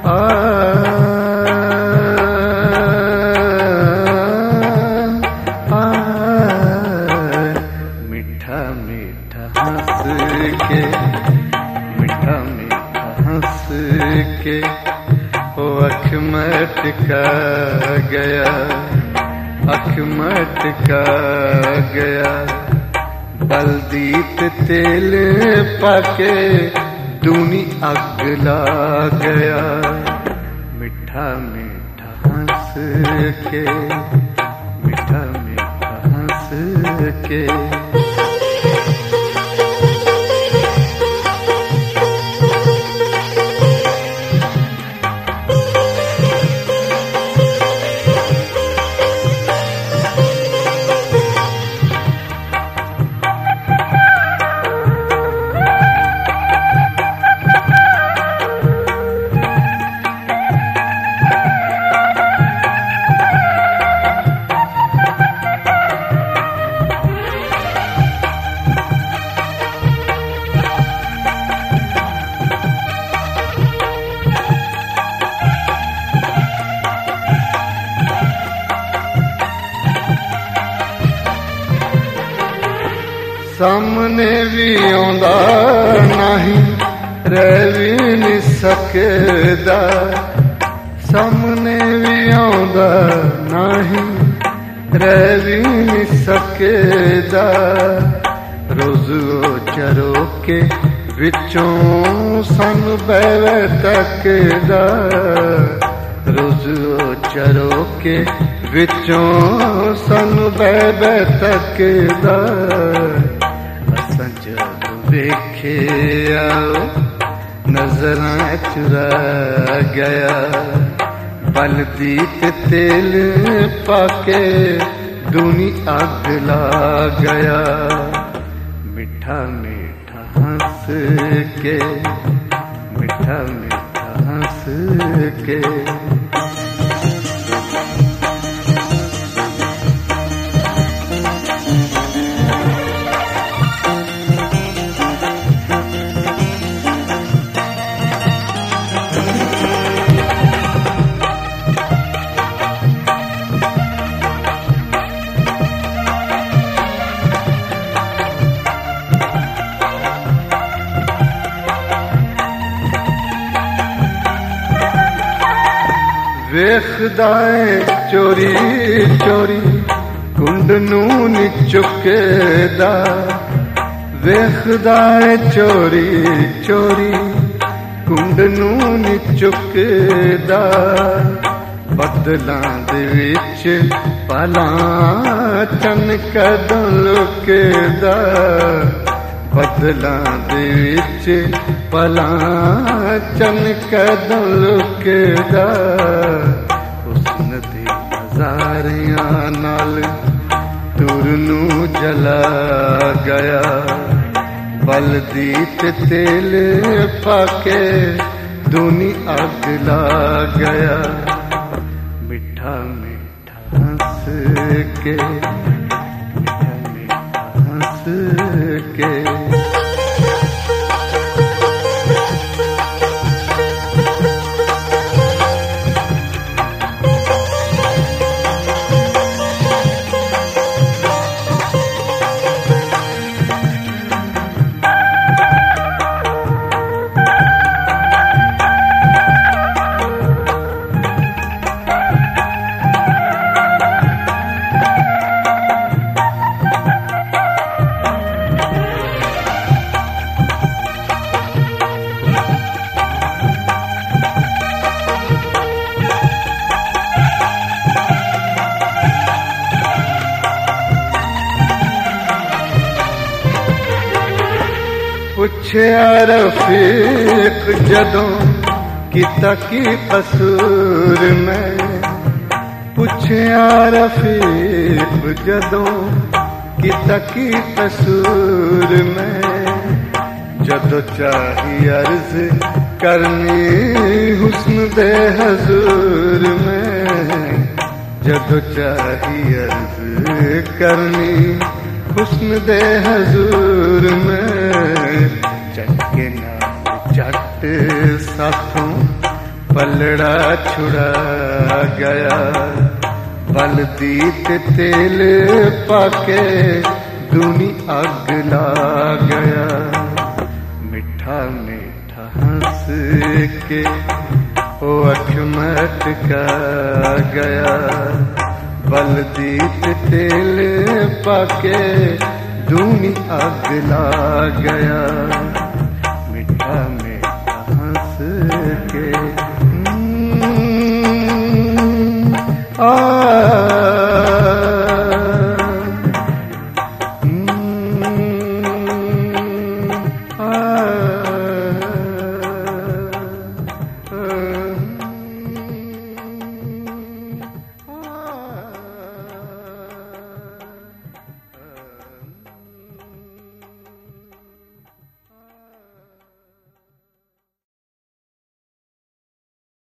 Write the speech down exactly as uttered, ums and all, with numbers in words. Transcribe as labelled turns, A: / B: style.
A: मीठा मीठा हंस के, मीठा मीठा हंस के वो अख मटका गया, अख मटका गया। बलदीत तेल पाके दूनी अग ला गया। मीठा मीठा हंस के, मीठा मीठा हंस के। सामने भी आंदा नहीं, रह भी नहीं सकदा। सामने भी आंदा नहीं, रह भी नहीं सकदा। रोज चरो के विचों सन बहवे तकदा। रोज चरो के विचों सन बहवे तकदा। जब वेखे आओ नजरां चुरा गया। बलदीत तेल पाके दूनी अग ला गया। मीठा मीठा हंस के, मीठा मीठा हंस के। वेखदा है चोरी चोरी कुंड नूं नी चुकदा। वेखदा है चोरी चोरी कुंड नूं नी चुकदा। बदलां दे विच पलां चन कदों लुकदा। बदलां दे विच पलां चन कदों लुकदा। हुस्न दे नज़ारियां नाल तुर नूं जला गया। बलदीत तेल पाके दूनी अग ला गया। मीठा मीठा हंस के, मीठा मीठा हंस के। पुछया रफीक जदों किता की कसूर मैं। पुछया रफीक जदों किता की कसूर मैं। जदों चाही अर्ज करनी हुस्न दे हजूर में। जदों चाही अर्ज करनी हुस्न दे हजूर में। चटके ना चट साथों पलड़ा छुड़ा गया, बलदी ते तेल पाके दूनी अग ला गया। मिठा मिठा हंस के ओ अख मटका गया, बलदी ते तेल पाके दूनी अग ला गया।